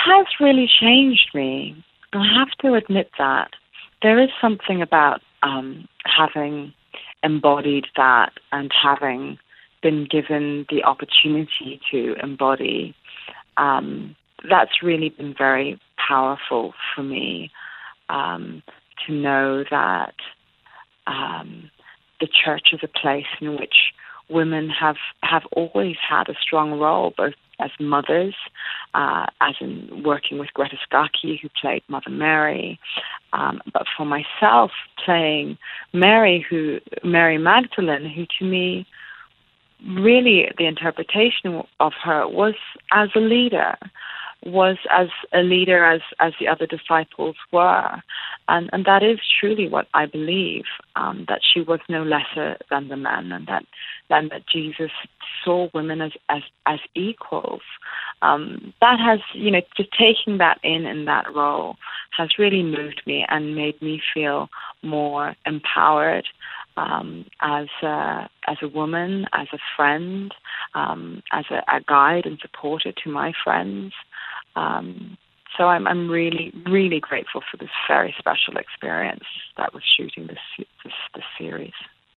has really changed me. I have to admit that. There is something about having embodied that and having been given the opportunity to embody. That's really been very powerful for me, to know that the church is a place in which women have always had a strong role, both as mothers, as in working with Greta Scacchi, who played Mother Mary, but for myself, playing Mary Magdalene, who to me, really the interpretation of her was as a leader, as the other disciples were. And that is truly what I believe, that she was no lesser than the men, and that Jesus saw women as equals. That has, just taking that in that role has really moved me and made me feel more empowered, as a woman, as a friend, as a guide and supporter to my friends. So I'm really, really grateful for this very special experience that was shooting this series.